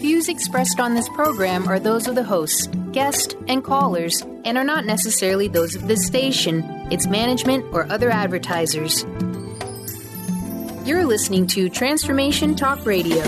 views expressed on this program are those of the hosts, guests, and callers, and are not necessarily those of this station, its management, or other advertisers. You're listening to Transformation Talk Radio.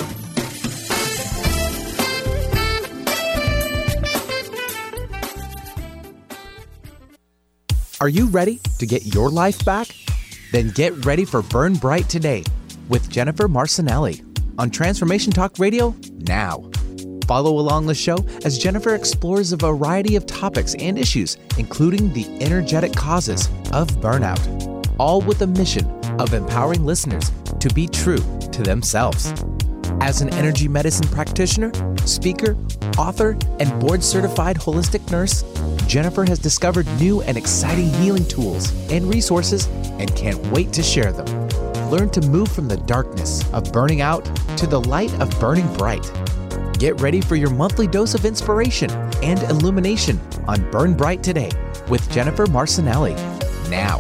Are you ready to get your life back? Then get ready for Burn Bright Today with Jennifer Marcinelli on Transformation Talk Radio now. Follow along the show as Jennifer explores a variety of topics and issues, including the energetic causes of burnout, all with the mission of empowering listeners to be true to themselves. As an energy medicine practitioner, speaker, author, and board-certified holistic nurse, Jennifer has discovered new and exciting healing tools and resources and can't wait to share them. Learn to move from the darkness of burning out to the light of burning bright. Get ready for your monthly dose of inspiration and illumination on Burn Bright Today with Jennifer Marcinelli. Now.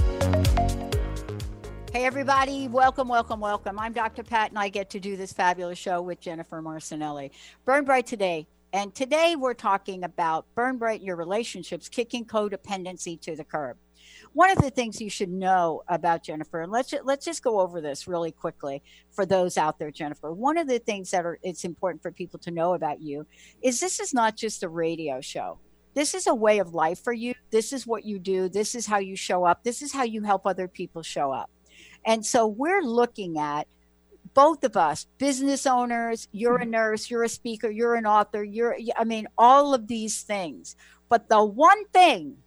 Hey everybody, welcome. I'm Dr. Pat and I get to do this fabulous show with Jennifer Marcinelli. Burn Bright Today. And today we're talking about Burn Bright in your relationships, kicking codependency to the curb. One of the things you should know about Jennifer, and let's just go over this really quickly for those out there, Jennifer. One of the things that it's important for people to know about you is this is not just a radio show. This is a way of life for you. This is what you do. This is how you show up. This is how you help other people show up. And so we're looking at both of us, business owners, you're a nurse, you're a speaker, you're an author, all of these things. But the one thing,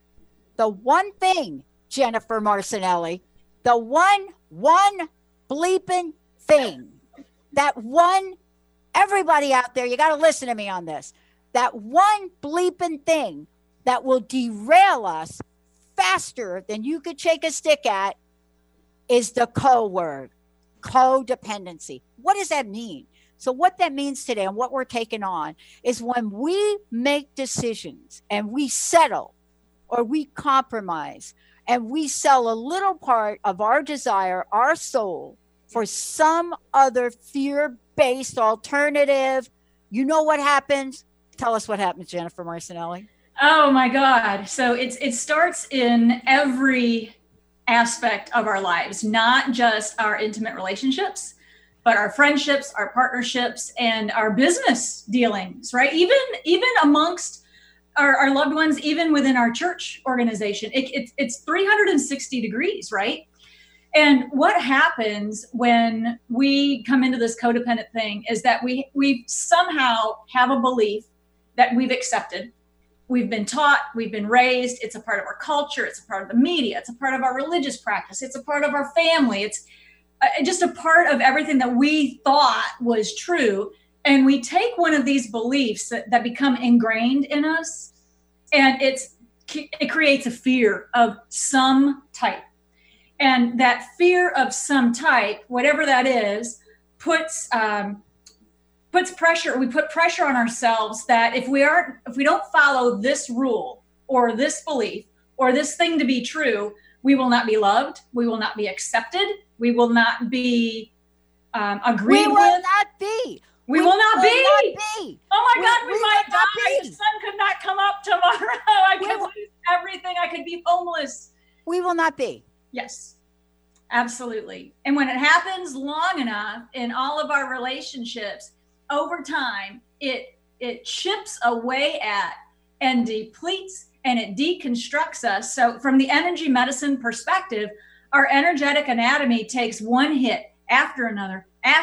Jennifer Marcinelli, the one bleeping thing, everybody out there, you got to listen to me on this, that one bleeping thing that will derail us faster than you could shake a stick at is the word. Codependency. What does that mean? So what that means today and what we're taking on is when we make decisions and we settle or we compromise and we sell a little part of our desire, our soul, for some other fear-based alternative, you know what happens? Tell us what happens, Jennifer Marcinelli. Oh my God. So it starts in every aspect of our lives, not just our intimate relationships, but our friendships, our partnerships, and our business dealings, right? Even amongst our loved ones, even within our church organization, it's 360 degrees, right? And what happens when we come into this codependent thing is that we somehow have a belief that we've accepted. We've been taught, we've been raised, it's a part of our culture, it's a part of the media, it's a part of our religious practice, it's a part of our family, it's just a part of everything that we thought was true. And we take one of these beliefs that become ingrained in us, and it creates a fear of some type. And that fear of some type, whatever that is, puts pressure. We put pressure on ourselves that if we don't follow this rule or this belief or this thing to be true, we will not be loved. We will not be accepted. We will not be agreed with. We will not be. We will not be. Oh my God, we might die. The sun could not come up tomorrow. I could lose everything. I could be homeless. We will not be. Yes, absolutely. And when it happens long enough in all of our relationships, over time, it chips away at and depletes and it deconstructs us. So from the energy medicine perspective, our energetic anatomy takes one hit after another,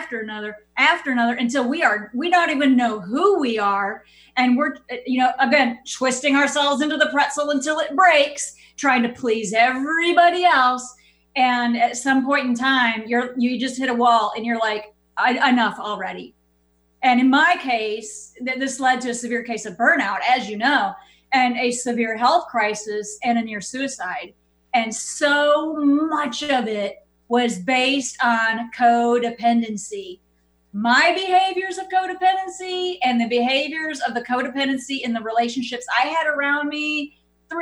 until we don't even know who we are. And we're, again, twisting ourselves into the pretzel until it breaks, trying to please everybody else. And at some point in time, you just hit a wall and you're like, enough already. And in my case, this led to a severe case of burnout, as you know, and a severe health crisis and a near suicide. And so much of it was based on codependency. My behaviors of codependency and the behaviors of the codependency in the relationships I had around me,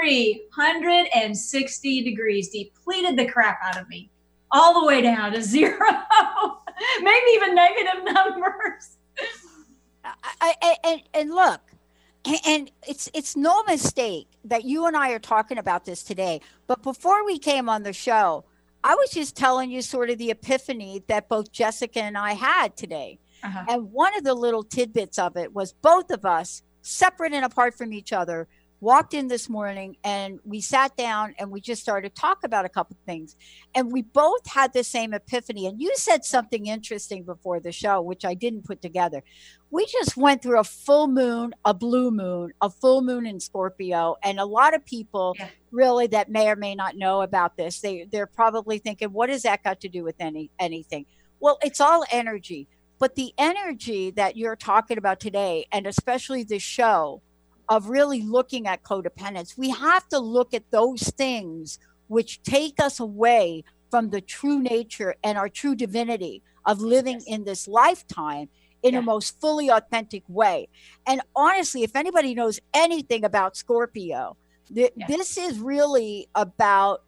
360 degrees, depleted the crap out of me, all the way down to zero, maybe even negative numbers. And look, and it's no mistake that you and I are talking about this today. But before we came on the show, I was just telling you sort of the epiphany that both Jessica and I had today. Uh-huh. And one of the little tidbits of it was both of us, separate and apart from each other, walked in this morning and we sat down and we just started to talk about a couple of things. And we both had the same epiphany. And you said something interesting before the show, which I didn't put together. We just went through a full moon, a blue moon, a full moon in Scorpio. And a lot of people really that may or may not know about this, they're probably thinking, what has that got to do with anything? Well, it's all energy. But the energy that you're talking about today, and especially the show of really looking at codependence, we have to look at those things which take us away from the true nature and our true divinity of living in this lifetime in a most fully authentic way. And honestly, if anybody knows anything about Scorpio, this is really about,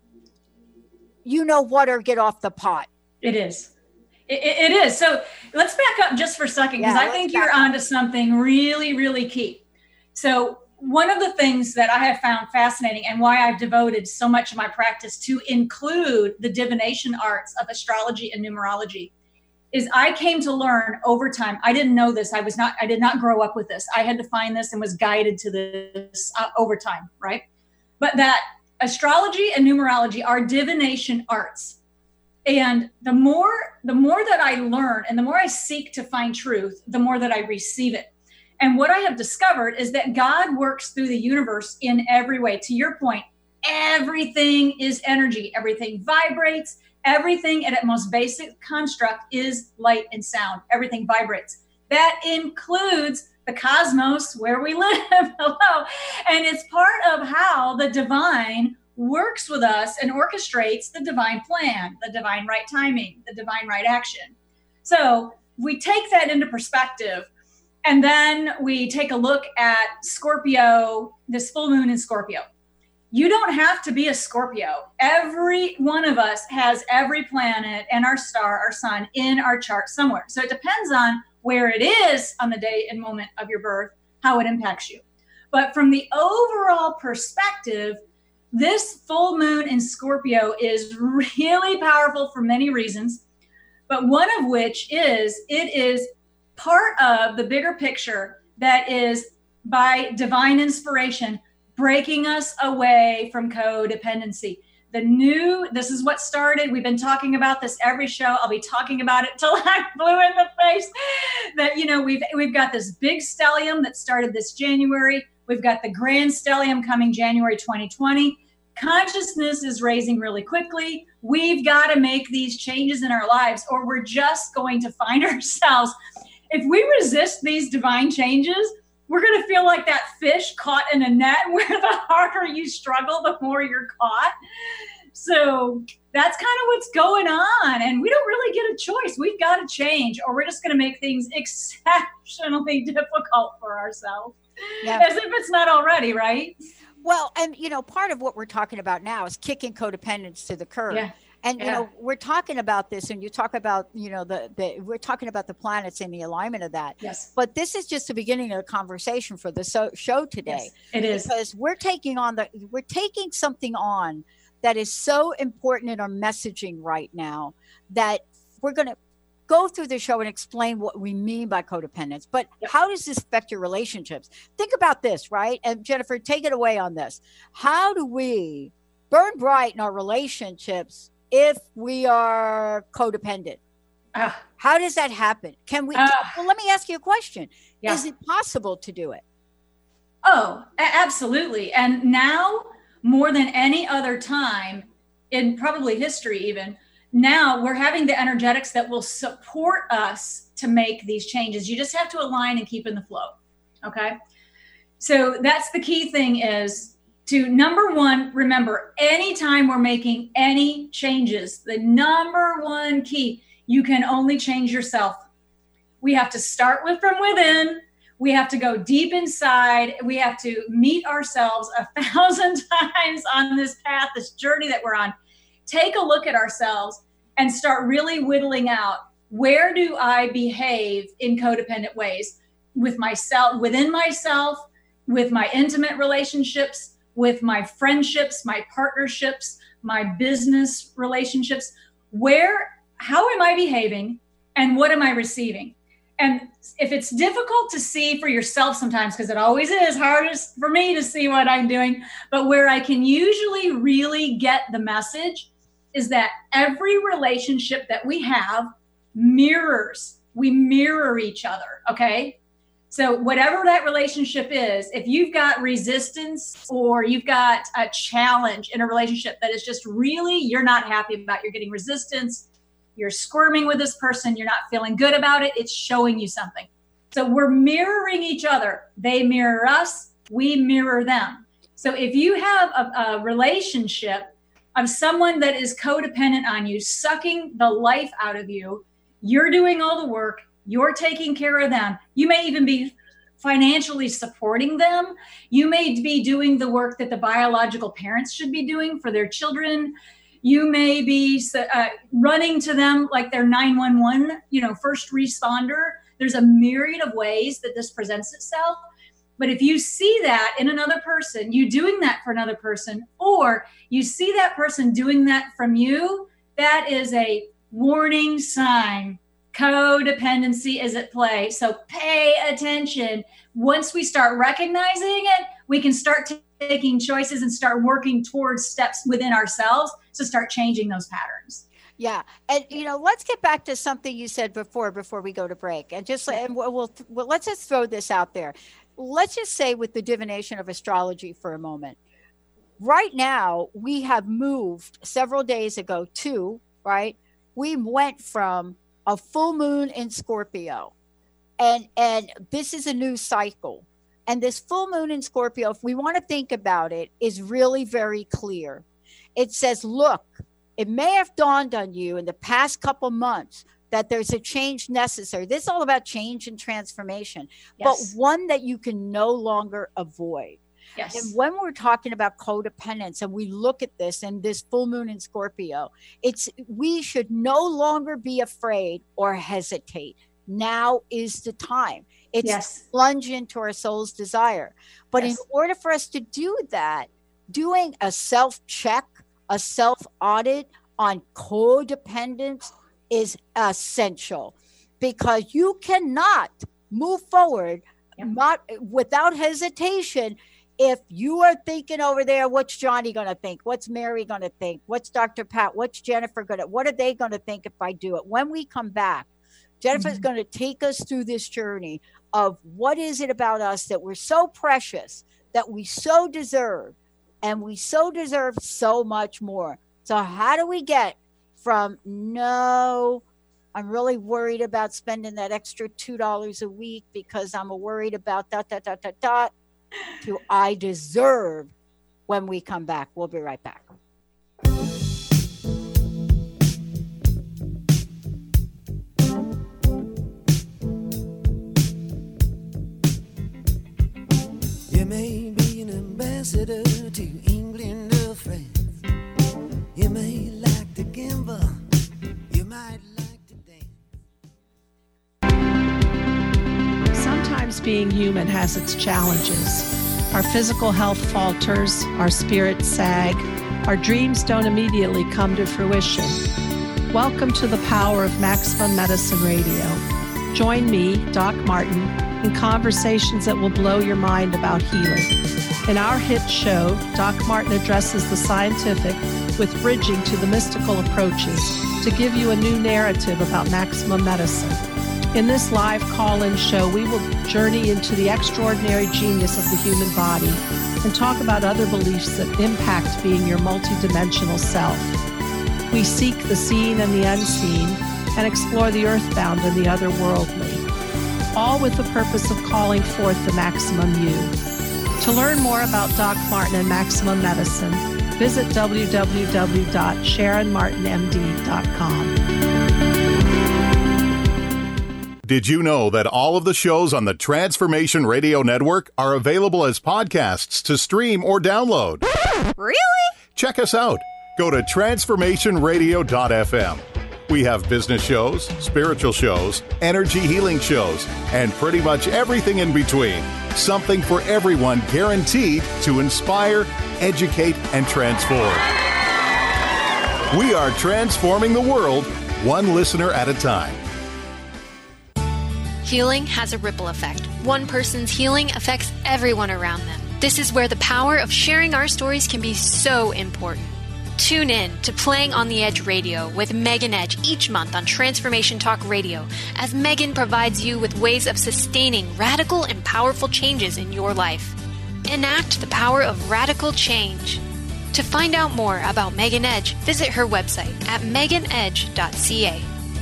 you know what, or get off the pot. It is. It is. So let's back up just for a second, because I think you're onto something really, really key. So one of the things that I have found fascinating and why I've devoted so much of my practice to include the divination arts of astrology and numerology is I came to learn over time. I didn't know this. I did not grow up with this. I had to find this and was guided to this over time, right? But that astrology and numerology are divination arts. And the more that I learn and the more I seek to find truth, the more that I receive it. And what I have discovered is that God works through the universe in every way. To your point, everything is energy. Everything vibrates. Everything at its most basic construct is light and sound. Everything vibrates. That includes the cosmos where we live. Hello. And it's part of how the divine works with us and orchestrates the divine plan, the divine right timing, the divine right action. So we take that into perspective, and then we take a look at Scorpio, this full moon in Scorpio. You don't have to be a Scorpio. Every one of us has every planet and our star, our sun in our chart somewhere. So it depends on where it is on the day and moment of your birth, how it impacts you. But from the overall perspective, this full moon in Scorpio is really powerful for many reasons, but one of which is it is part of the bigger picture that is, by divine inspiration, breaking us away from codependency. This is what started. We've been talking about this every show. I'll be talking about it till I'm blue in the face. That, we've got this big stellium that started this January. We've got the grand stellium coming January 2020. Consciousness is raising really quickly. We've got to make these changes in our lives, or we're just going to find ourselves. If we resist these divine changes, we're going to feel like that fish caught in a net, where the harder you struggle, the more you're caught. So that's kind of what's going on. And we don't really get a choice. We've got to change, or we're just going to make things exceptionally difficult for ourselves. Yep. As if it's not already, right? Well, and, part of what we're talking about now is kicking codependence to the curb. Yeah. And, we're talking about this, and you talk about, we're talking about the planets and the alignment of that. Yes. But this is just the beginning of the conversation for the show today. Yes, it is. Because we're taking something on that is so important in our messaging right now that we're going to go through the show and explain what we mean by codependence. But how does this affect your relationships? Think about this, right? And Jennifer, take it away on this. How do we burn bright in our relationships if we are codependent? How does that happen? Can we? Well, let me ask you a question. Yeah. Is it possible to do it? Oh, absolutely. And now, more than any other time in probably history even, now we're having the energetics that will support us to make these changes. You just have to align and keep in the flow. Okay. So that's the key thing, is to, number one, remember, anytime we're making any changes, the number one key, you can only change yourself. We have to start from within. We have to go deep inside. We have to meet ourselves 1,000 times on this path, this journey that we're on. Take a look at ourselves and start really whittling out, where do I behave in codependent ways? with myself, within myself, with my intimate relationships, with my friendships, my partnerships, my business relationships. How am I behaving and what am I receiving? And if it's difficult to see for yourself sometimes, because it always is hardest for me to see what I'm doing, but where I can usually really get the message is that every relationship that we have mirrors. We mirror each other, okay? So whatever that relationship is, if you've got resistance or you've got a challenge in a relationship that is just really, you're not happy about, you're getting resistance, you're squirming with this person, you're not feeling good about it, it's showing you something. So we're mirroring each other. They mirror us, we mirror them. So if you have a relationship of someone that is codependent on you, sucking the life out of you, you're doing all the work, you're taking care of them. You may even be financially supporting them. You may be doing the work that the biological parents should be doing for their children. You may be running to them like they're 911, first responder. There's a myriad of ways that this presents itself. But if you see that in another person, you doing that for another person, or you see that person doing that from you, that is a warning sign. Codependency is at play. So pay attention. Once we start recognizing it, we can start taking choices and start working towards steps within ourselves to start changing those patterns. Yeah. And, let's get back to something you said before we go to break. And let's just throw this out there. Let's just say with the divination of astrology for a moment. Right now, we have moved several days ago we went from a full moon in Scorpio. And this is a new cycle. And this full moon in Scorpio, if we want to think about it, is really very clear. It says, look, it may have dawned on you in the past couple months that there's a change necessary. This is all about change and transformation, but one that you can no longer avoid. Yes. And when we're talking about codependence and we look at this and this full moon in Scorpio, we should no longer be afraid or hesitate. Now is the time. It's plunge into our soul's desire. But in order for us to do that, doing a self-check, a self-audit on codependence is essential, because you cannot move forward not without hesitation. If you are thinking over there, what's Johnny going to think? What's Mary going to think? What's Dr. Pat? What's Jennifer what are they going to think if I do it? When we come back, Jennifer's going to take us through this journey of what is it about us that we're so precious, that we so deserve, and we so deserve so much more. So how do we get from no, I'm really worried about spending that extra $2 a week because I'm worried about ... to I deserve, when we come back? We'll be right back. You may be an ambassador to England or France. You may like to gamble. You might like to dance. Sometimes being human has its challenges. Our physical health falters, our spirits sag, our dreams don't immediately come to fruition. Welcome to the power of Maximum Medicine Radio. Join me, Doc Martin, in conversations that will blow your mind about healing. In our hit show, Doc Martin addresses the scientific with bridging to the mystical approaches to give you a new narrative about maximum medicine. In this live call-in show, we will journey into the extraordinary genius of the human body and talk about other beliefs that impact being your multidimensional self. We seek the seen and the unseen and explore the earthbound and the otherworldly, all with the purpose of calling forth the maximum you. To learn more about Doc Martin and Maximum Medicine, visit www.sharonmartinmd.com. Did you know that all of the shows on the Transformation Radio Network are available as podcasts to stream or download? Really? Check us out. Go to transformationradio.fm. We have business shows, spiritual shows, energy healing shows, and pretty much everything in between. Something for everyone, guaranteed to inspire, educate, and transform. We are transforming the world, one listener at a time. Healing has a ripple effect. One person's healing affects everyone around them. This is where the power of sharing our stories can be so important. Tune in to Playing on the Edge Radio with Megan Edge each month on Transformation Talk Radio, as Megan provides you with ways of sustaining radical and powerful changes in your life. Enact the power of radical change. To find out more about Megan Edge, visit her website at meganedge.ca.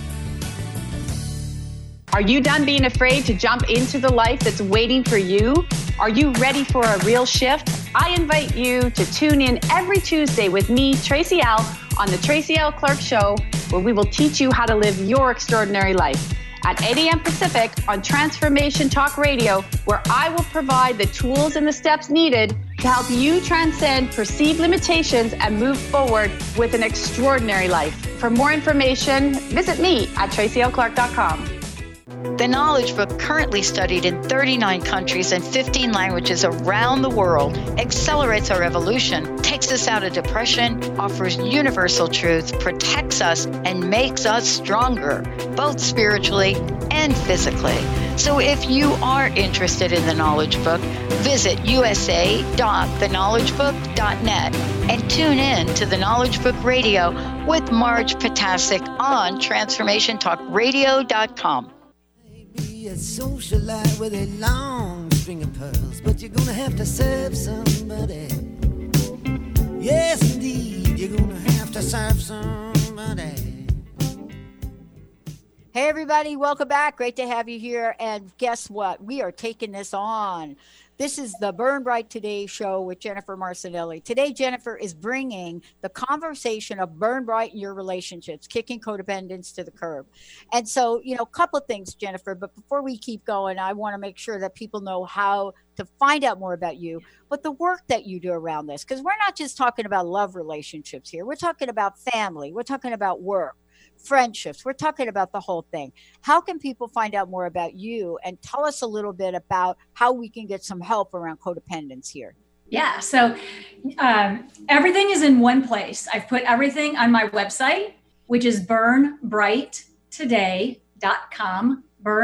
Are you done being afraid to jump into the life that's waiting for you? Are you ready for a real shift? I invite you to tune in every Tuesday with me, Tracy L., on the Tracy L. Clark Show, where we will teach you how to live your extraordinary life. At 8 a.m. Pacific on Transformation Talk Radio, where I will provide the tools and the steps needed to help you transcend perceived limitations and move forward with an extraordinary life. For more information, visit me at tracylclark.com. The Knowledge Book, currently studied in 39 countries and 15 languages around the world, accelerates our evolution, takes us out of depression, offers universal truth, protects us, and makes us stronger, both spiritually and physically. So if you are interested in the Knowledge Book, visit usa.theknowledgebook.net and tune in to the Knowledge Book Radio with Marge Potasic on TransformationTalkRadio.com. Be a socialite with a long string of pearls, but you're gonna have to serve somebody. Yes, indeed, you're gonna have to serve somebody. Hey, everybody, welcome back. Great to have you here. And guess what? We are taking this on. This is the Burn Bright Today show with Jennifer Marcinelli. Today, Jennifer is bringing the conversation of burn bright in your relationships, kicking codependence to the curb. And so, a couple of things, Jennifer, but before we keep going, I want to make sure that people know how to find out more about you, but the work that you do around this, because we're not just talking about love relationships here. We're talking about family. We're talking about work, friendships. We're talking about the whole thing. How can people find out more about you, and tell us a little bit about how we can get some help around codependence here? Yeah, so everything is in one place. I've put everything on my website, which is burnbrighttoday.com,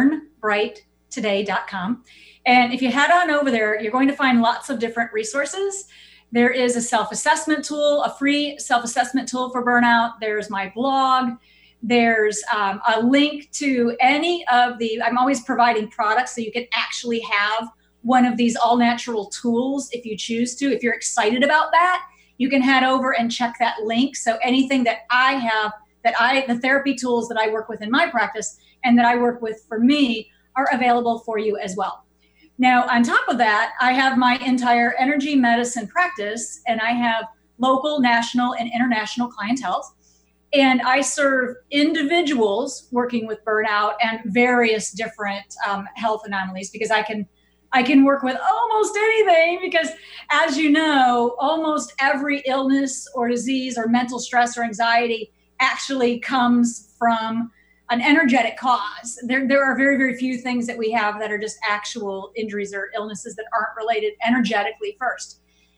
burnbrighttoday.com. And if you head on over there, you're going to find lots of different resources. There is a self-assessment tool, a free self-assessment tool for burnout. There's my blog. There's a link to any of I'm always providing products so you can actually have one of these all-natural tools if you choose to. If you're excited about that, you can head over and check that link. So anything that I have, the therapy tools that I work with in my practice and that I work with for me are available for you as well. Now, on top of that, I have my entire energy medicine practice, and I have local, national, and international clientele. And I serve individuals working with burnout and various different health anomalies, because I can work with almost anything, because as you know, almost every illness or disease or mental stress or anxiety actually comes from an energetic cause. There are very, very few things that we have that are just actual injuries or illnesses that aren't related energetically first.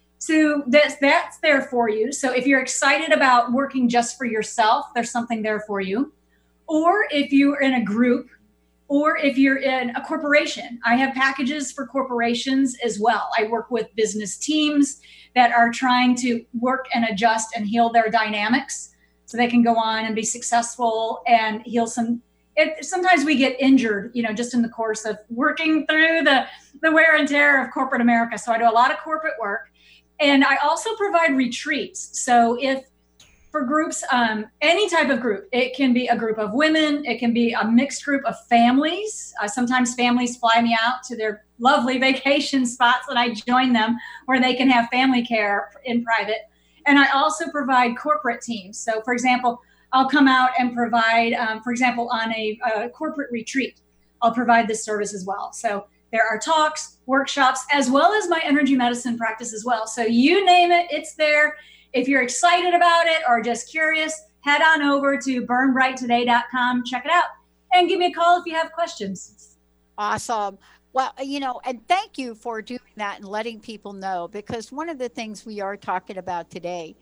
So that's there for you. So if you're excited about working just for yourself, there's something there for you. Or if you're in a group, or if you're in a corporation, I have packages for corporations as well. I work with business teams that are trying to work and adjust and heal their dynamics so they can go on and be successful and heal sometimes we get injured, just in the course of working through the wear and tear of corporate America. So I do a lot of corporate work. And I also provide retreats. So if for groups, any type of group, it can be a group of women, it can be a mixed group of families. Sometimes families fly me out to their lovely vacation spots and I join them where they can have family care in private. And I also provide corporate teams. So for example, I'll come out and provide, for example, on a corporate retreat, I'll provide this service as well. So there are talks, workshops, as well as my energy medicine practice as well. So you name it, it's there. If you're excited about it or just curious, head on over to burnbrighttoday.com, check it out, and give me a call if you have questions. Awesome. Well, and thank you for doing that and letting people know, because one of the things we are talking about today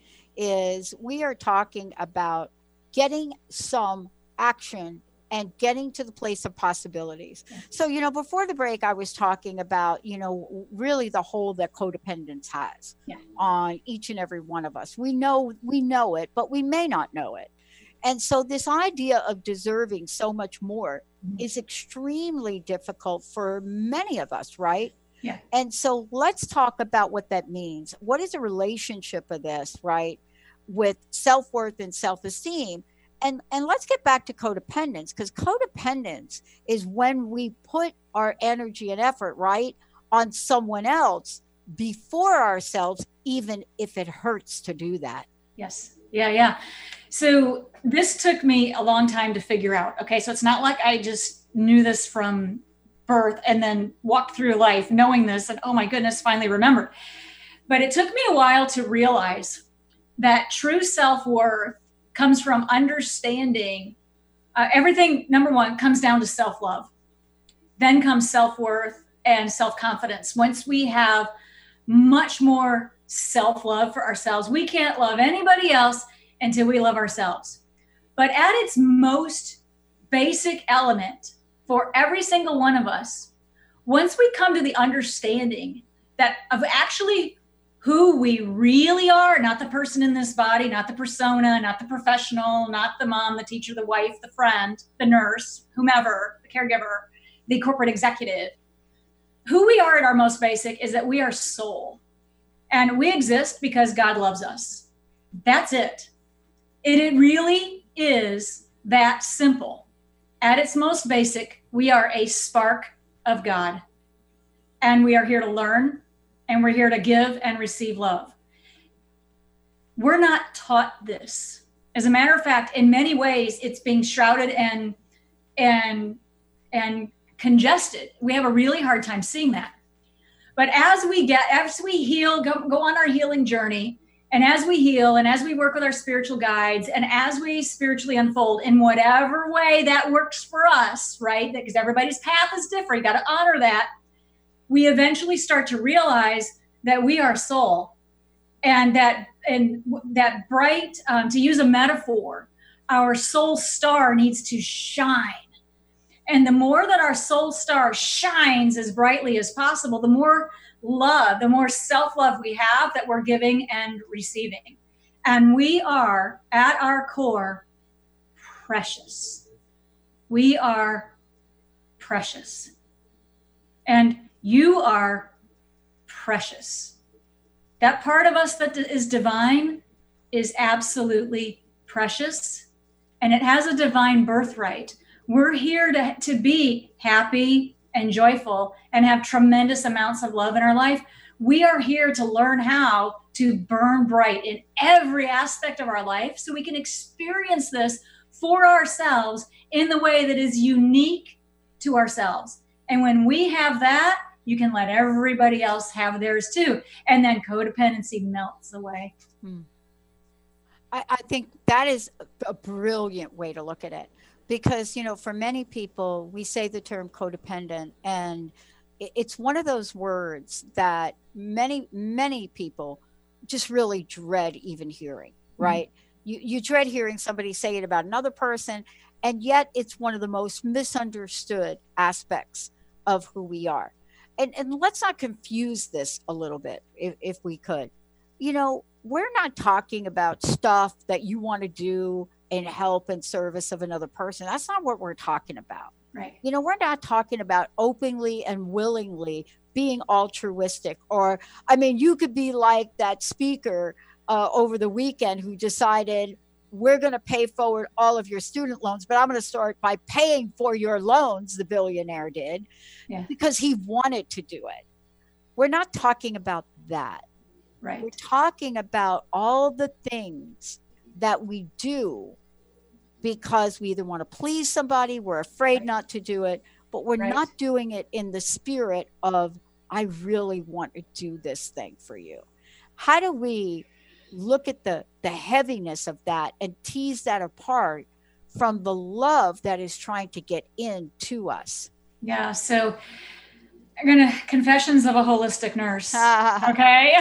is we are talking about getting some action and getting to the place of possibilities. So, before the break, I was talking about, really the hold that codependence has on each and every one of us. We know it, but we may not know it. And so this idea of deserving so much more is extremely difficult for many of us, right? Yeah. And so let's talk about what that means. What is a relationship of this, right, with self-worth and self-esteem? And let's get back to codependence, because codependence is when we put our energy and effort, right, on someone else before ourselves, even if it hurts to do that. Yes. Yeah. So this took me a long time to figure out. Okay. So it's not like I just knew this from birth and then walked through life knowing this and, oh my goodness, finally remembered. But it took me a while to realize that true self-worth comes from understanding everything. Number one, comes down to self-love. Then comes self-worth and self-confidence. Once we have much more self-love for ourselves, we can't love anybody else until we love ourselves. But at its most basic element for every single one of us, once we come to the understanding that of actually who we really are, not the person in this body, not the persona, not the professional, not the mom, the teacher, the wife, the friend, the nurse, whomever, the caregiver, the corporate executive. Who we are at our most basic is that we are soul. And we exist because God loves us. That's it. It really is that simple. At its most basic, we are a spark of God. And we are here to learn, and we're here to give and receive love. We're not taught this. As a matter of fact, in many ways, it's being shrouded and congested. We have a really hard time seeing that. But as we heal, go on our healing journey, and as we heal, and as we work with our spiritual guides, and as we spiritually unfold in whatever way that works for us, right? Because everybody's path is different. You got to honor that. We eventually start to realize that we are soul, and that bright, to use a metaphor, our soul star needs to shine. And the more that our soul star shines as brightly as possible, the more love, the more self-love we have that we're giving and receiving. And we are, at our core, precious. We are precious. And you are precious. That part of us that is divine is absolutely precious, and it has a divine birthright. We're here to be happy and joyful and have tremendous amounts of love in our life. We are here to learn how to burn bright in every aspect of our life so we can experience this for ourselves in the way that is unique to ourselves. And when we have that, you can let everybody else have theirs too. And then codependency melts away. I think that is a brilliant way to look at it. Because, for many people, we say the term codependent, and it's one of those words that many, many people just really dread even hearing, right? Mm-hmm. You dread hearing somebody say it about another person, and yet it's one of the most misunderstood aspects of who we are. And let's not confuse this a little bit, if we could. We're not talking about stuff that you want to do in help and service of another person. That's not what we're talking about. Right. We're not talking about openly and willingly being altruistic, or, you could be like that speaker over the weekend who decided, we're going to pay forward all of your student loans, but I'm going to start by paying for your loans, the billionaire did, because he wanted to do it. We're not talking about that. Right. We're talking about all the things that we do because we either want to please somebody, we're afraid not to do it, but we're not doing it in the spirit of, I really want to do this thing for you. How do we look at the heaviness of that and tease that apart from the love that is trying to get into us. Yeah. So confessions of a holistic nurse. Okay.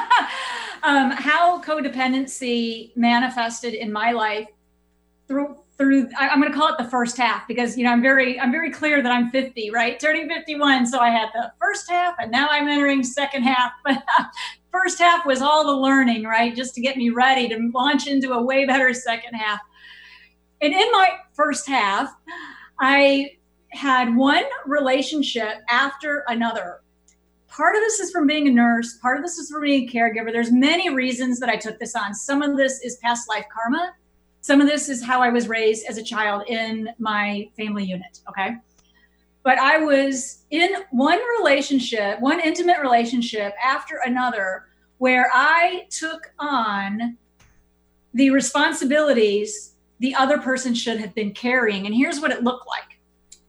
How codependency manifested in my life through I'm going to call it the first half, because, you know, I'm very clear that I'm 50, right? Turning 51. So I had the first half and now I'm entering second half. But first half was all the learning, right? Just to get me ready to launch into a way better second half. And in my first half, I had one relationship after another. Part of this is from being a nurse. Part of this is from being a caregiver. There's many reasons that I took this on. Some of this is past life karma. Some of this is how I was raised as a child in my family unit, okay? But I was in one relationship, one intimate relationship after another, where I took on the responsibilities the other person should have been carrying. And here's what it looked like.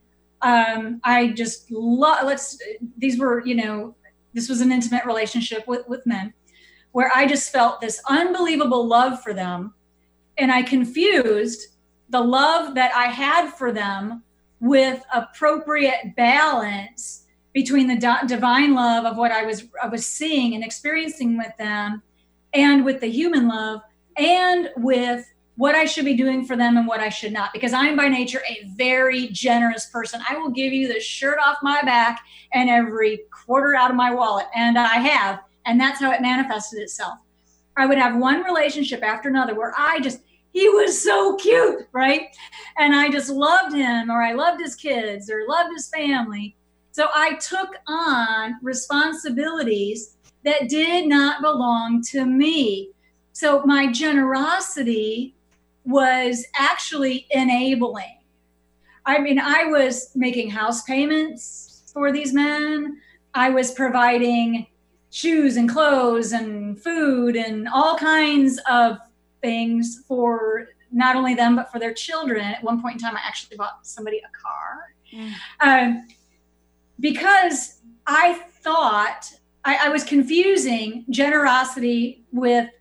I just these were, you know, this was an intimate relationship with men where I just felt this unbelievable love for them. And I confused the love that I had for them with appropriate balance between the divine love of what I was seeing and experiencing with them, and with the human love, and with what I should be doing for them and what I should not. Because I'm by nature a very generous person. I will give you the shirt off my back and every quarter out of my wallet. And I have. And that's how it manifested itself. I would have one relationship after another where he was so cute, right? And I just loved him, or I loved his kids, or loved his family. So I took on responsibilities that did not belong to me. So my generosity was actually enabling. I mean, I was making house payments for these men. I was providing shoes and clothes and food and all kinds of things for not only them, but for their children. At one point in time, I actually bought somebody a car. Because I thought I was confusing generosity with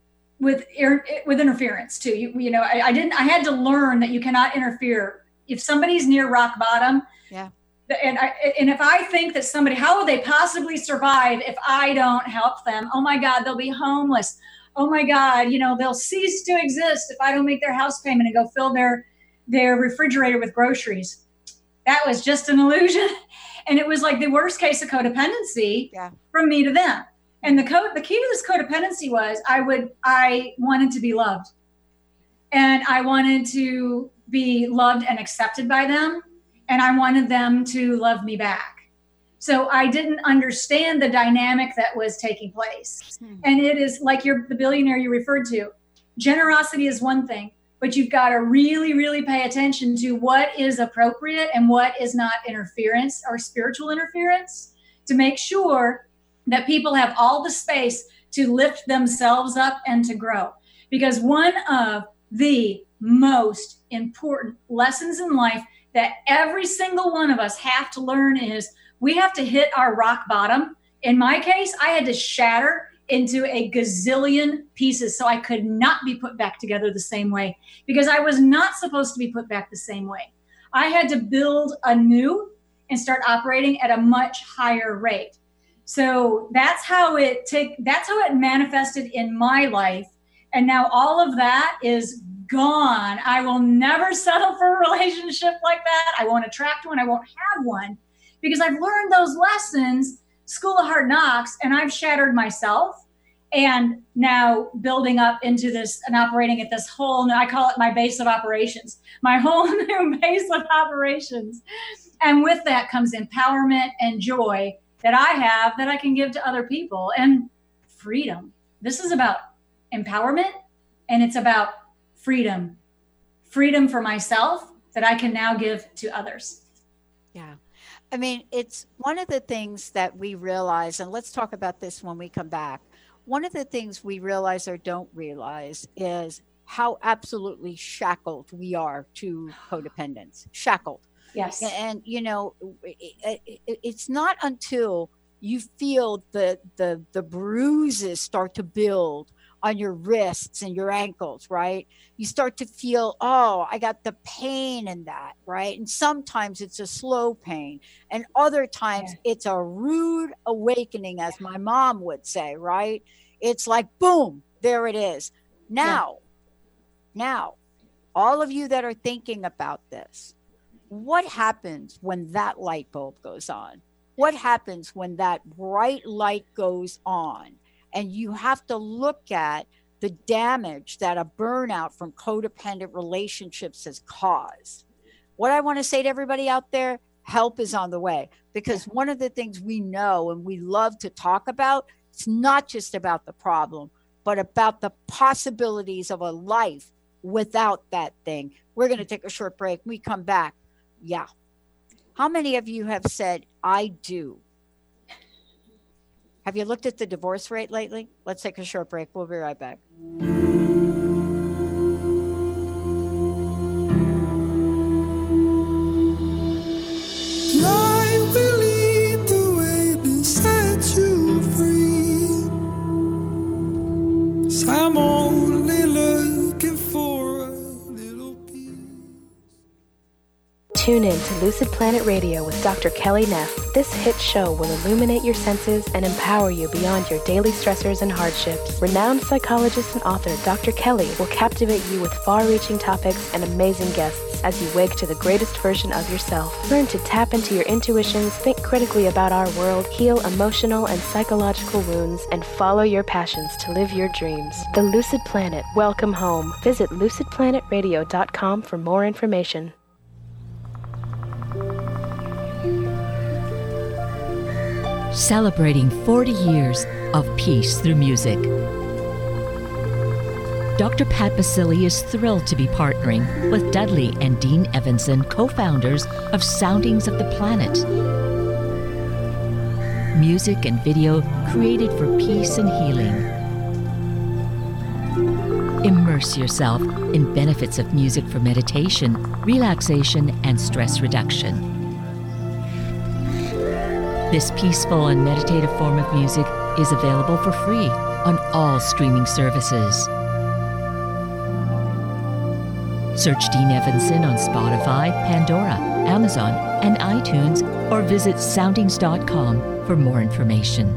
interference too. You know, I had to learn that you cannot interfere. If somebody's near rock bottom, yeah. And if I think that somebody, how will they possibly survive if I don't help them? Oh my God, they'll be homeless. Oh my God, you know, they'll cease to exist if I don't make their house payment and go fill their refrigerator with groceries. That was just an illusion. And it was like the worst case of codependency from me to them. And the key to this codependency was I wanted to be loved. And I wanted to be loved and accepted by them. And I wanted them to love me back. So I didn't understand the dynamic that was taking place. And it is like the billionaire you referred to. Generosity is one thing, but you've got to really, really pay attention to what is appropriate and what is not interference or spiritual interference, to make sure that people have all the space to lift themselves up and to grow. Because one of the most important lessons in life that every single one of us have to learn is we have to hit our rock bottom. In my case, I had to shatter into a gazillion pieces so I could not be put back together the same way, because I was not supposed to be put back the same way. I had to build anew and start operating at a much higher rate. So that's how it manifested in my life. And now all of that is gone. I will never settle for a relationship like that. I won't attract one. I won't have one, because I've learned those lessons, School of Hard Knocks, and I've shattered myself. And now building up into this and operating at this whole, I call it my base of operations, my whole new base of operations. And with that comes empowerment and joy that I have that I can give to other people, and freedom. This is about empowerment, and it's about freedom for myself that I can now give to others. Yeah. I mean, it's one of the things that we realize, and let's talk about this when we come back. One of the things we realize or don't realize is how absolutely shackled we are to codependence. Shackled. Yes. And you know, it's not until you feel the bruises start to build, on your wrists and your ankles, right? You start to feel, oh, I got the pain in that, right? And sometimes it's a slow pain, and other times it's a rude awakening, as my mom would say, right? It's like, boom, there it is. Now, all of you that are thinking about this, what happens when that light bulb goes on? What happens when that bright light goes on? And you have to look at the damage that a burnout from codependent relationships has caused. What I want to say to everybody out there, help is on the way. Because one of the things we know and we love to talk about, it's not just about the problem, but about the possibilities of a life without that thing. We're going to take a short break. When we come back. Yeah. How many of you have said, I do? Have you looked at the divorce rate lately? Let's take a short break. We'll be right back. Life will lead the way to set you free. So I'm only looking for a little peace. Tune in to Lucid Planet Radio with Dr. Kelly Neff. This hit show will illuminate your senses and empower you beyond your daily stressors and hardships. Renowned psychologist and author Dr. Kelly will captivate you with far-reaching topics and amazing guests as you wake to the greatest version of yourself. Learn to tap into your intuitions, think critically about our world, heal emotional and psychological wounds, and follow your passions to live your dreams. The Lucid Planet. Welcome home. Visit lucidplanetradio.com for more information. Celebrating 40 years of peace through music. Dr. Pat Baccili is thrilled to be partnering with Dudley and Dean Evanson, co-founders of Soundings of the Planet. Music and video created for peace and healing. Immerse yourself in benefits of music for meditation, relaxation, and stress reduction. This peaceful and meditative form of music is available for free on all streaming services. Search Dean Evanson on Spotify, Pandora, Amazon, and iTunes, or visit soundings.com for more information.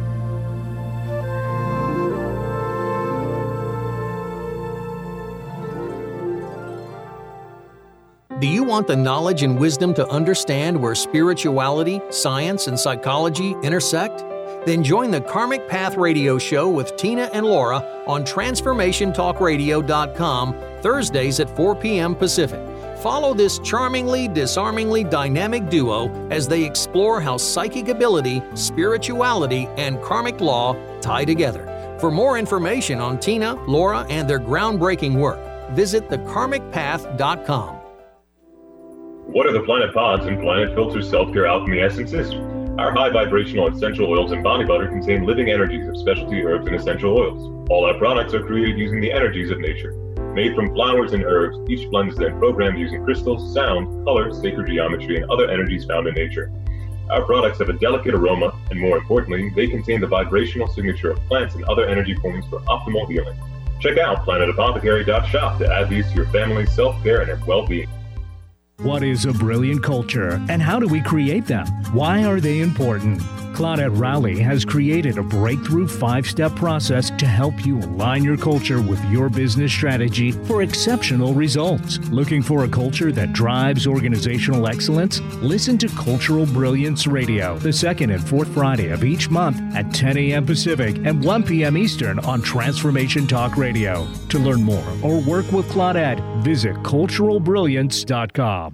Do you want the knowledge and wisdom to understand where spirituality, science, and psychology intersect? Then join the Karmic Path Radio Show with Tina and Laura on TransformationTalkRadio.com Thursdays at 4 p.m. Pacific. Follow this charmingly, disarmingly dynamic duo as they explore how psychic ability, spirituality, and karmic law tie together. For more information on Tina, Laura, and their groundbreaking work, visit thekarmicpath.com. What are the Planet Pods and Planet Filter Self-Care Alchemy Essences? Our high vibrational essential oils and body butter contain living energies of specialty herbs and essential oils. All our products are created using the energies of nature. Made from flowers and herbs, each blend is then programmed using crystals, sound, color, sacred geometry, and other energies found in nature. Our products have a delicate aroma, and more importantly, they contain the vibrational signature of plants and other energy forms for optimal healing. Check out planetapothecary.shop to add these to your family's self-care and well-being. What is a brilliant culture, and how do we create them? Why are they important? Claudette Rowley has created a breakthrough 5-step process to help you align your culture with your business strategy for exceptional results. Looking for a culture that drives organizational excellence? Listen to Cultural Brilliance Radio, the second and fourth Friday of each month at 10 a.m. Pacific and 1 p.m. Eastern on Transformation Talk Radio. To learn more or work with Claudette, visit culturalbrilliance.com.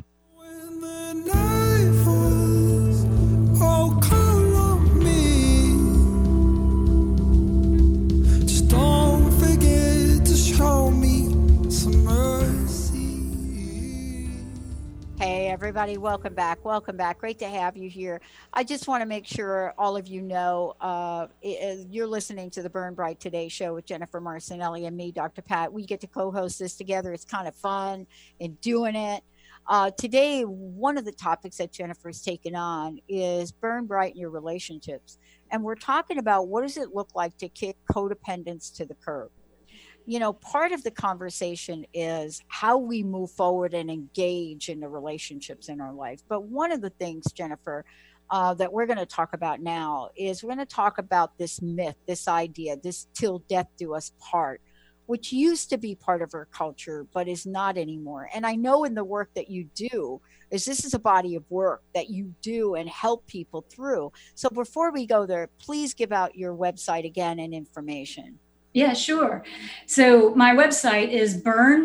Hey, everybody, welcome back. Welcome back. Great to have you here. I just want to make sure all of you know you're listening to the Burn Bright Today show with Jennifer Marcinelli and me, Dr. Pat. We get to co-host this together. It's kind of fun in doing it. Today, one of the topics that Jennifer's taken on is burn bright in your relationships. And we're talking about what does it look like to kick codependence to the curb? You know, part of the conversation is how we move forward and engage in the relationships in our life. But one of the things, Jennifer, that we're going to talk about now is we're going to talk about this myth, this idea, this till death do us part, which used to be part of our culture, but is not anymore. And I know in the work that you do, this is a body of work that you do and help people through. So before we go there, please give out your website again and information. Yeah, sure. So my website is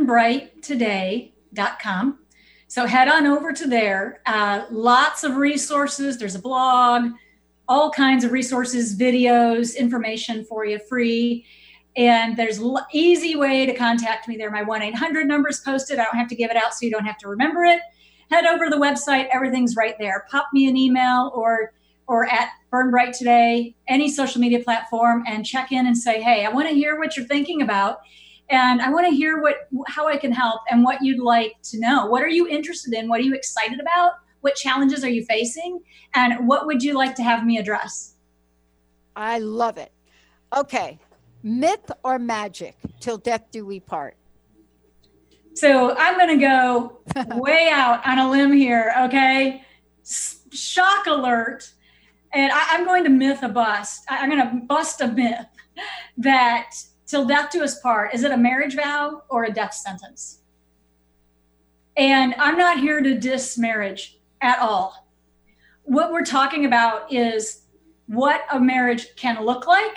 burnbrighttoday.com. So head on over to there. Lots of resources. There's a blog, all kinds of resources, videos, information for you, free. And there's an easy way to contact me there. My 1-800 number is posted. I don't have to give it out so you don't have to remember it. Head over to the website. Everything's right there. Pop me an email or at Burn Bright Today, any social media platform, and check in and say, hey, I want to hear what you're thinking about. And I want to hear how I can help and what you'd like to know. What are you interested in? What are you excited about? What challenges are you facing? And what would you like to have me address? I love it. Okay. Myth or magic, till death do we part? So I'm going to go way out on a limb here, okay? Shock alert. And I'm going to myth a bust. I'm going to bust a myth that till death do us part, is it a marriage vow or a death sentence? And I'm not here to diss marriage at all. What we're talking about is what a marriage can look like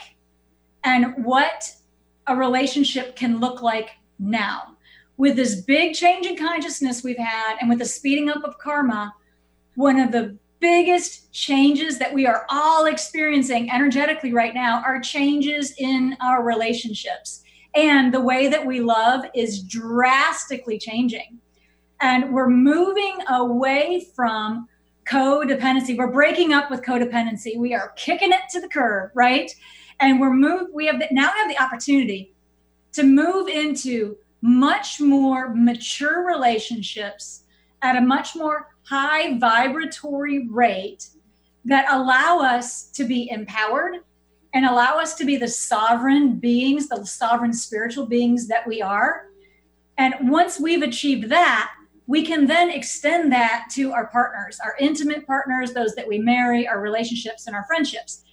and what a relationship can look like now. With this big change in consciousness we've had and with the speeding up of karma, one of the biggest changes that we are all experiencing energetically right now are changes in our relationships. And the way that we love is drastically changing. And we're moving away from codependency. We're breaking up with codependency. We are kicking it to the curb, right? And we now have the opportunity to move into much more mature relationships at a much more high vibratory rate that allow us to be empowered and allow us to be the sovereign beings, the sovereign spiritual beings that we are. And once we've achieved that, we can then extend that to our partners, our intimate partners, those that we marry, our relationships and our friendships.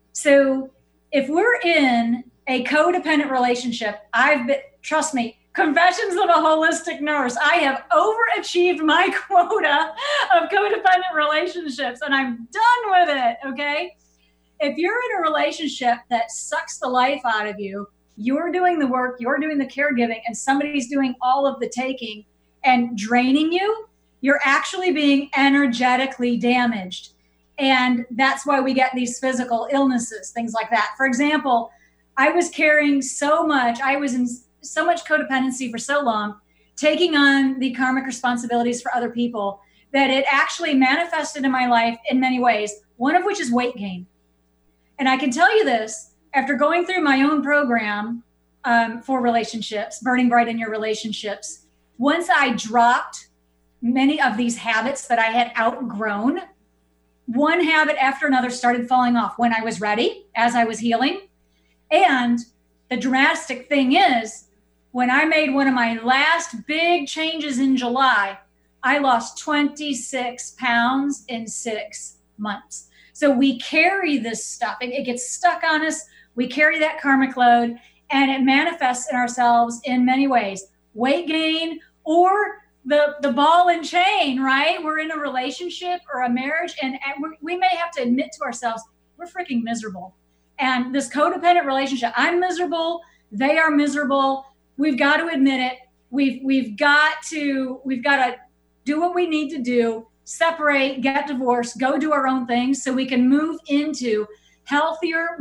So if we're in a codependent relationship, trust me, Confessions of a Holistic Nurse, I have overachieved my quota of codependent relationships and I'm done with it, okay? If you're in a relationship that sucks the life out of you, you're doing the work, you're doing the caregiving, and somebody's doing all of the taking and draining you, you're actually being energetically damaged. And that's why we get these physical illnesses, things like that. For example, I was carrying so much, I was in so much codependency for so long, taking on the karmic responsibilities for other people, that it actually manifested in my life in many ways, one of which is weight gain. And I can tell you this, after going through my own program for relationships, Burning Bright in Your Relationships, once I dropped many of these habits that I had outgrown, one habit after another started falling off when I was ready, as I was healing. And the drastic thing is, when I made one of my last big changes in July, I lost 26 pounds in 6 months. So we carry this stuff. It gets stuck on us. We carry that karmic load, and it manifests in ourselves in many ways. Weight gain or the ball and chain, right? We're in a relationship or a marriage, and we may have to admit to ourselves, we're freaking miserable. And this codependent relationship, I'm miserable, they are miserable. We've got to admit it. We've got to do what we need to do, separate, get divorced, go do our own things so we can move into healthier,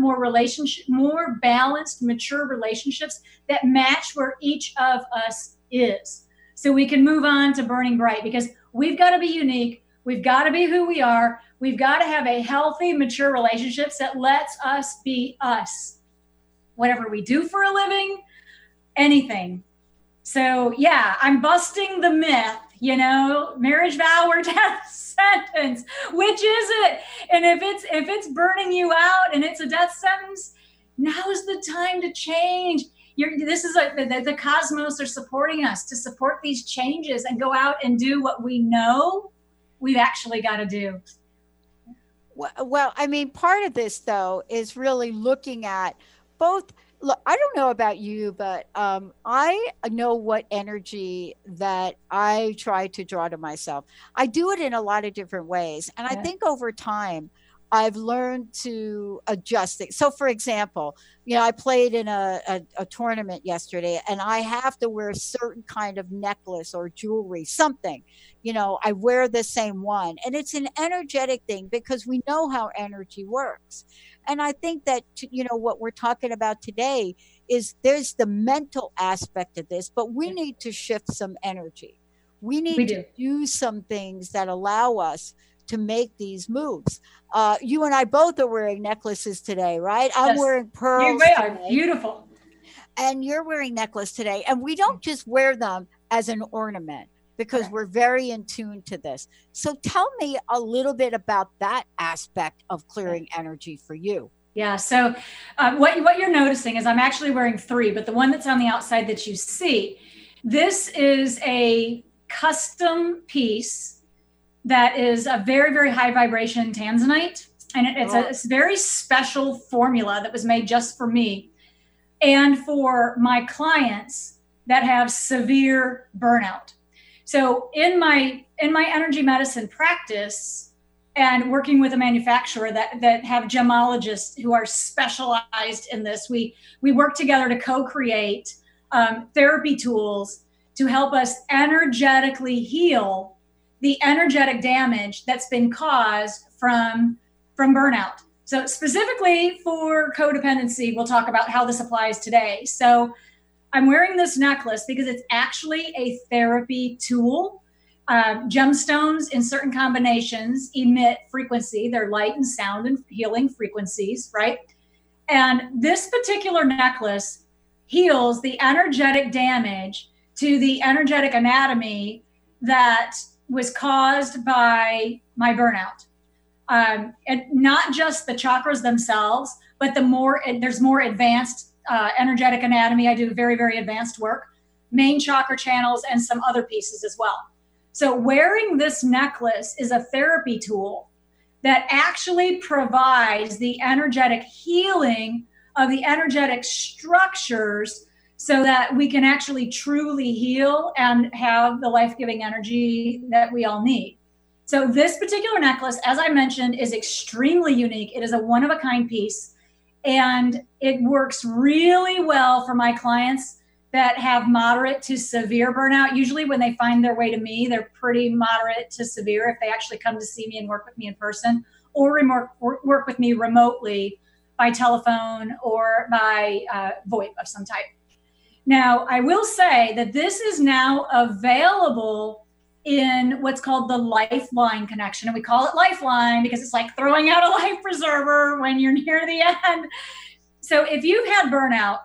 more balanced, mature relationships that match where each of us is. So we can move on to Burning Bright, because we've got to be unique. We've got to be who we are. We've got to have a healthy, mature relationships that lets us be us. Whatever we do for a living, anything. So yeah, I'm busting the myth, marriage vow or death sentence. Which is it? And if it's burning you out and it's a death sentence, now is the time to change. This is the cosmos are supporting us to support these changes and go out and do what we know we've actually got to do. Well, I mean, part of this, though, is really looking at both. Look, I don't know about you, but I know what energy that I try to draw to myself. I do it in a lot of different ways. And I think over time, I've learned to adjust it. So, for example, I played in a tournament yesterday, and I have to wear a certain kind of necklace or jewelry, something. I wear the same one. And it's an energetic thing because we know how energy works. And I think that, what we're talking about today is there's the mental aspect of this, but we need to shift some energy. We need to do some things that allow us to make these moves. You and I both are wearing necklaces today, right? I'm wearing pearls. You are beautiful. And you're wearing necklace today. And we don't just wear them as an ornament because we're very in tune to this. So tell me a little bit about that aspect of clearing energy for you. Yeah. So what you're noticing is I'm actually wearing 3, but the one that's on the outside that you see, this is a custom piece that is a very, very high vibration tanzanite. And it's a very special formula that was made just for me and for my clients that have severe burnout. So in my energy medicine practice and working with a manufacturer that have gemologists who are specialized in this, we work together to co-create therapy tools to help us energetically heal the energetic damage that's been caused from burnout. So specifically for codependency, we'll talk about how this applies today. So I'm wearing this necklace because it's actually a therapy tool. Gemstones in certain combinations emit frequency. They're light and sound and healing frequencies, right? And this particular necklace heals the energetic damage to the energetic anatomy that was caused by my burnout. And not just the chakras themselves, but there's more advanced energetic anatomy. I do very, very advanced work, main chakra channels, and some other pieces as well. So wearing this necklace is a therapy tool that actually provides the energetic healing of the energetic structures so that we can actually truly heal and have the life-giving energy that we all need. So this particular necklace, as I mentioned, is extremely unique. It is a one-of-a-kind piece, and it works really well for my clients that have moderate to severe burnout. Usually when they find their way to me, they're pretty moderate to severe if they actually come to see me and work with me in person or work with me remotely by telephone or by VoIP of some type. Now, I will say that this is now available in what's called the Lifeline connection. And we call it Lifeline because it's like throwing out a life preserver when you're near the end. So if you've had burnout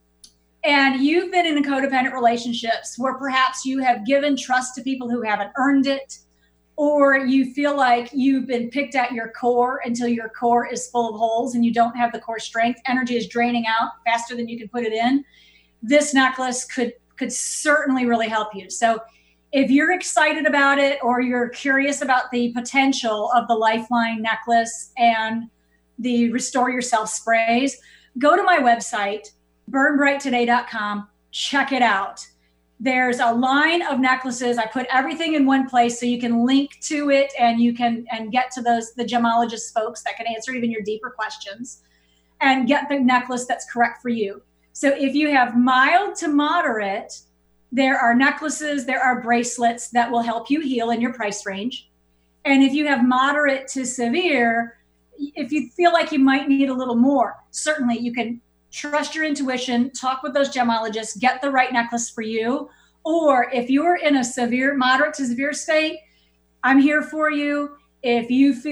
and you've been in codependent relationships where perhaps you have given trust to people who haven't earned it, or you feel like you've been picked at your core until your core is full of holes and you don't have the core strength, energy is draining out faster than you can put it in, this necklace could certainly really help you. So if you're excited about it or you're curious about the potential of the Lifeline necklace and the Restore Yourself sprays, go to my website, burnbrighttoday.com, check it out. There's a line of necklaces. I put everything in one place so you can link to it and you can get to the gemologist folks that can answer even your deeper questions and get the necklace that's correct for you. So if you have mild to moderate, there are necklaces, there are bracelets that will help you heal in your price range. And if you have moderate to severe, if you feel like you might need a little more, certainly you can trust your intuition, talk with those gemologists, get the right necklace for you. Or if you're in a moderate to severe state, I'm here for you. If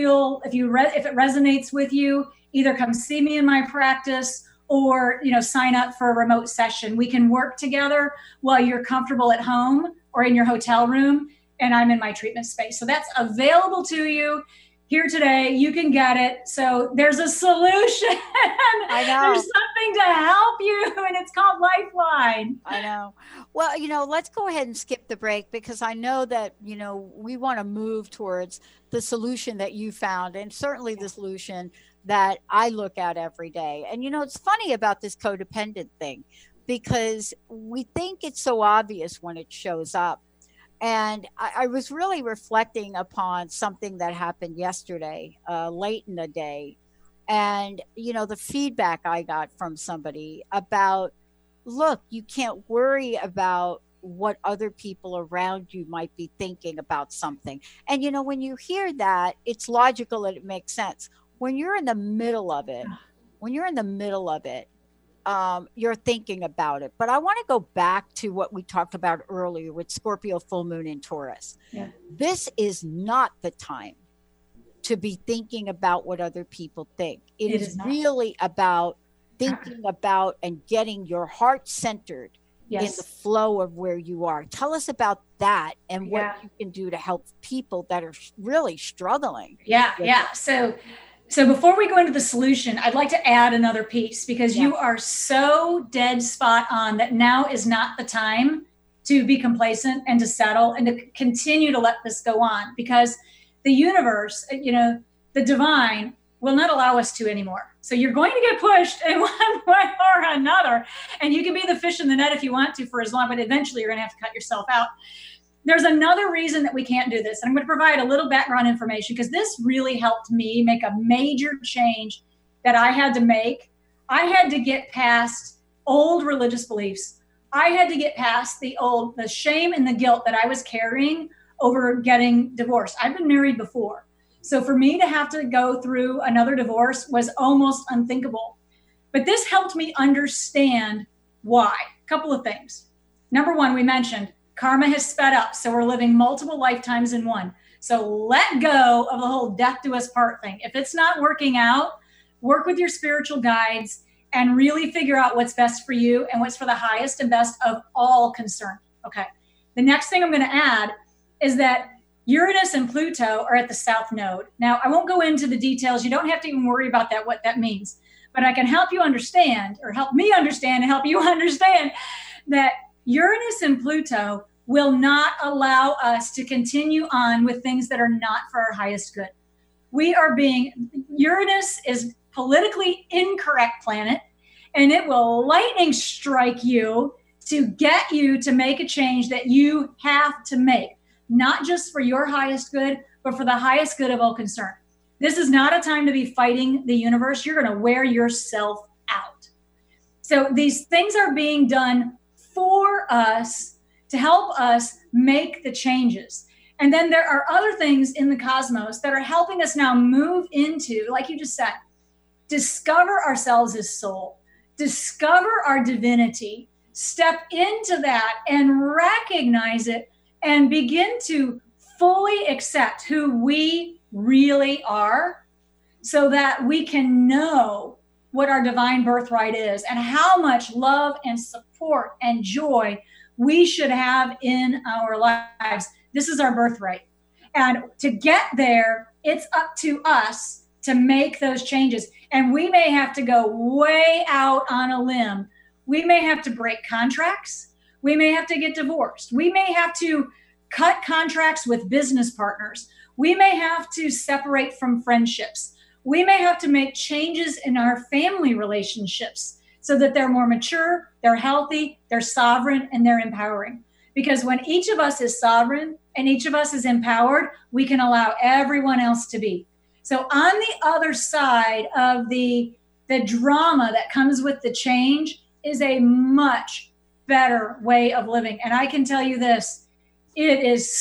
it resonates with you, either come see me in my practice or sign up for a remote session. We can work together while you're comfortable at home or in your hotel room and I'm in my treatment space. So that's available to you here today. You can get it. So there's a solution. I know. There's something to help you, and it's called Lifeline. I know. Well, let's go ahead and skip the break, because I know that, we want to move towards the solution that you found, and certainly the solution that I look at every day. And, it's funny about this codependent thing, because we think it's so obvious when it shows up. And I was really reflecting upon something that happened yesterday, late in the day. And, the feedback I got from somebody about, look, you can't worry about what other people around you might be thinking about something. And, when you hear that, it's logical and it makes sense. When you're in the middle of it, you're thinking about it. But I want to go back to what we talked about earlier with Scorpio full moon in Taurus. Yeah. This is not the time to be thinking about what other people think. It is really about thinking about and getting your heart centered in the flow of where you are. Tell us about that and what you can do to help people that are really struggling. Yeah. So before we go into the solution, I'd like to add another piece, because you are so dead spot on that now is not the time to be complacent and to settle and to continue to let this go on, because the universe, the divine will not allow us to anymore. So you're going to get pushed in one way or another, and you can be the fish in the net if you want to for as long, but eventually you're going to have to cut yourself out. There's another reason that we can't do this. And I'm going to provide a little background information, because this really helped me make a major change that I had to make. I had to get past old religious beliefs. I had to get past the shame and the guilt that I was carrying over getting divorced. I've been married before. So for me to have to go through another divorce was almost unthinkable. But this helped me understand why. A couple of things. Number one, we mentioned karma has sped up, so we're living multiple lifetimes in one. So let go of the whole death do us part thing. If it's not working out, work with your spiritual guides and really figure out what's best for you and what's for the highest and best of all concerned. Okay. The next thing I'm going to add is that Uranus and Pluto are at the South Node. Now, I won't go into the details. You don't have to even worry about that, what that means. But I can help you understand, or help me understand and help you understand, that Uranus and Pluto will not allow us to continue on with things that are not for our highest good. Uranus is politically incorrect planet, and it will lightning strike you to get you to make a change that you have to make, not just for your highest good, but for the highest good of all concerned. This is not a time to be fighting the universe. You're going to wear yourself out. So these things are being done for us to help us make the changes. And then there are other things in the cosmos that are helping us now move into, like you just said, discover ourselves as soul, discover our divinity, step into that and recognize it and begin to fully accept who we really are, so that we can know what our divine birthright is and how much love and support and joy we should have in our lives. This is our birthright. And to get there, it's up to us to make those changes. And we may have to go way out on a limb. We may have to break contracts. We may have to get divorced. We may have to cut contracts with business partners. We may have to separate from friendships. We may have to make changes in our family relationships so that they're more mature, they're healthy, they're sovereign, and they're empowering. Because when each of us is sovereign and each of us is empowered, we can allow everyone else to be. So on the other side of the drama that comes with the change is a much better way of living. And I can tell you this, it is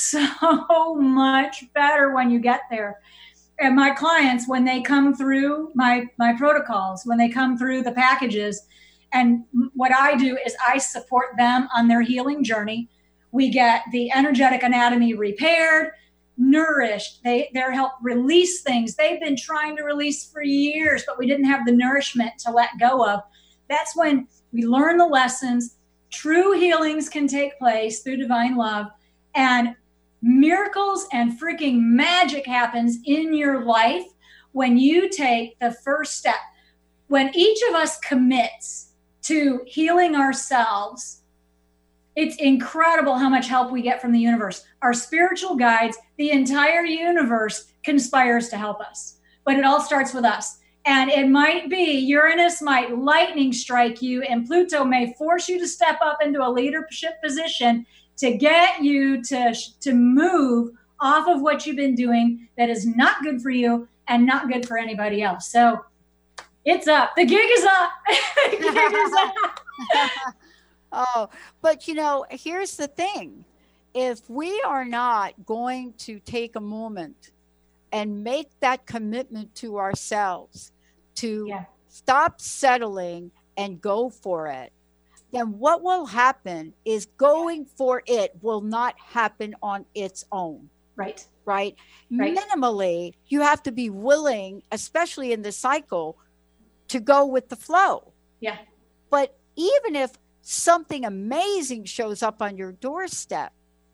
so much better when you get there. And my clients, when they come through my protocols, when they come through the packages, and what I do is I support them on their healing journey. We get the energetic anatomy repaired, nourished. They're help release things they've been trying to release for years, but we didn't have the nourishment to let go of. That's when we learn the lessons. True healings can take place through divine love. And Miracles and freaking magic happens in your life when you take the first step. When each of us commits to healing ourselves, it's incredible how much help we get from the universe. Our spiritual guides, the entire universe conspires to help us. But it all starts with us. And it might be Uranus might lightning strike you, and Pluto may force you to step up into a leadership position to get you to move off of what you've been doing that is not good for you and not good for anybody else. So it's up. The gig is up. The gig is up. Oh, but here's the thing. If we are not going to take a moment and make that commitment to ourselves to stop settling and go for it, then what will happen is going for it will not happen on its own. Right. Minimally, you have to be willing, especially in the cycle, to go with the flow. Yeah. But even if something amazing shows up on your doorstep,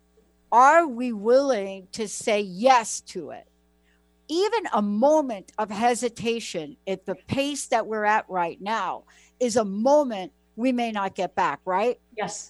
are we willing to say yes to it? Even a moment of hesitation at the pace that we're at right now is a moment we may not get back, right? Yes.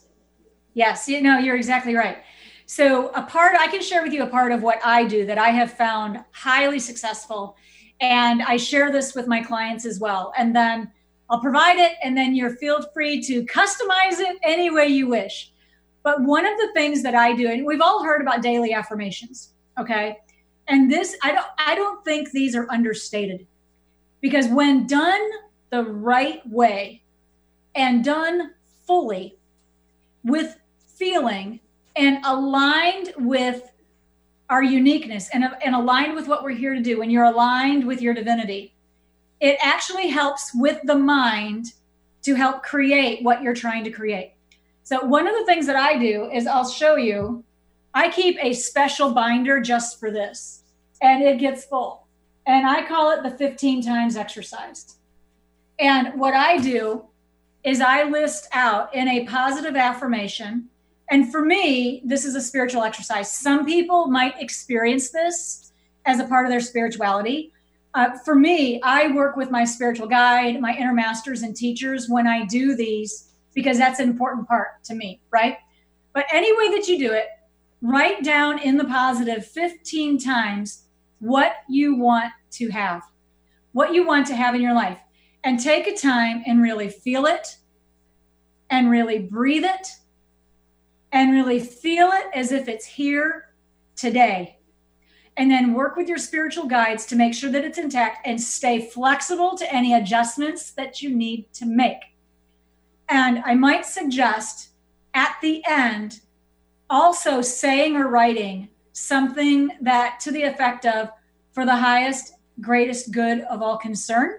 You're exactly right. So I can share with you a part of what I do that I have found highly successful. And I share this with my clients as well. And then I'll provide it, and then you're feel free to customize it any way you wish. But one of the things that I do, and we've all heard about daily affirmations, okay? And this, I don't think these are understated, because when done the right way and done fully with feeling and aligned with our uniqueness and aligned with what we're here to do, when you're aligned with your divinity, it actually helps with the mind to help create what you're trying to create. So one of the things that I do is I'll show you, I keep a special binder just for this, and it gets full. And I call it the 15 times exercise. And what I do is I list out in a positive affirmation. And for me, this is a spiritual exercise. Some people might experience this as a part of their spirituality. For me, I work with my spiritual guide, my inner masters and teachers when I do these, because that's an important part to me, right? But any way that you do it, write down in the positive 15 times what you want to have in your life. And take a time and really feel it and really breathe it and really feel it as if it's here today. And then work with your spiritual guides to make sure that it's intact and stay flexible to any adjustments that you need to make. And I might suggest at the end, also saying or writing something that to the effect of, for the highest, greatest good of all concerned,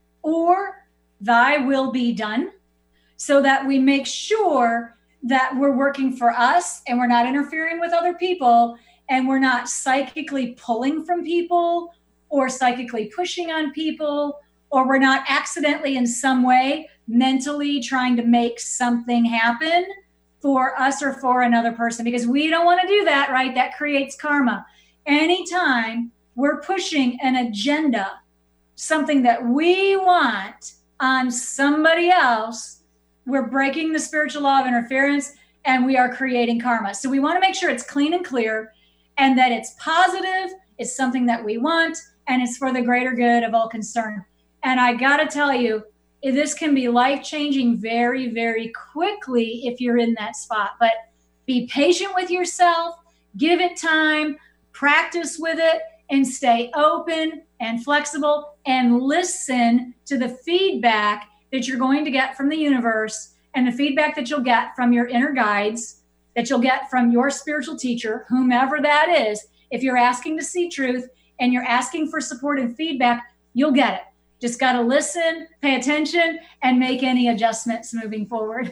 or thy will be done, so that we make sure that we're working for us and we're not interfering with other people, and we're not psychically pulling from people or psychically pushing on people, or we're not accidentally in some way mentally trying to make something happen for us or for another person, because we don't want to do that, right? That creates karma. Anytime we're pushing an agenda, something that we want on somebody else, we're breaking the spiritual law of interference and we are creating karma. So we want to make sure it's clean and clear, and that it's positive, it's something that we want, and it's for the greater good of all concerned. And I got to tell you, this can be life-changing very, very quickly if you're in that spot. But be patient with yourself, give it time, practice with it, and stay open and flexible, and listen to the feedback that you're going to get from the universe, and the feedback that you'll get from your inner guides, that you'll get from your spiritual teacher, whomever that is. If you're asking to see truth and you're asking for support and feedback, you'll get it. Just got to listen, pay attention, and make any adjustments moving forward.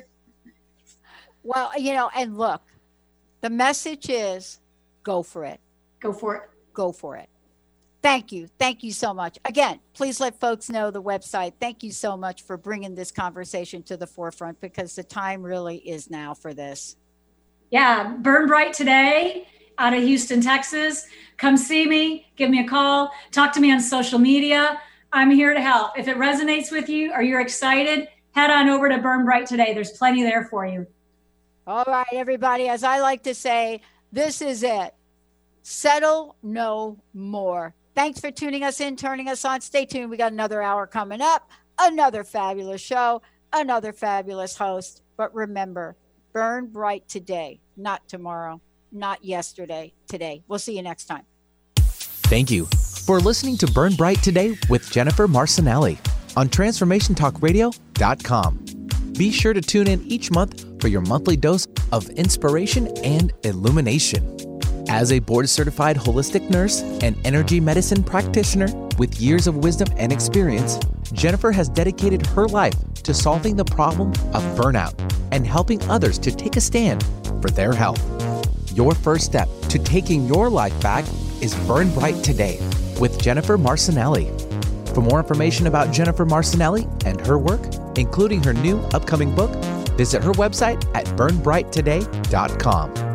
Well, and look, the message is go for it. Go for it. Go for it. Thank you. Thank you so much. Again, please let folks know the website. Thank you so much for bringing this conversation to the forefront, because the time really is now for this. Yeah, Burn Bright today out of Houston, Texas. Come see me, give me a call, talk to me on social media. I'm here to help. If it resonates with you or you're excited, head on over to Burn Bright today. There's plenty there for you. All right, everybody. As I like to say, this is it. Settle no more. Thanks for tuning us in, turning us on. Stay tuned. We got another hour coming up, another fabulous show, another fabulous host. But remember, burn bright today, not tomorrow, not yesterday, today. We'll see you next time. Thank you for listening to Burn Bright Today with Jennifer Marcinelli on TransformationTalkRadio.com. Be sure to tune in each month for your monthly dose of inspiration and illumination. As a board-certified holistic nurse and energy medicine practitioner with years of wisdom and experience, Jennifer has dedicated her life to solving the problem of burnout and helping others to take a stand for their health. Your first step to taking your life back is Burn Bright Today with Jennifer Marcinelli. For more information about Jennifer Marcinelli and her work, including her new upcoming book, visit her website at burnbrighttoday.com.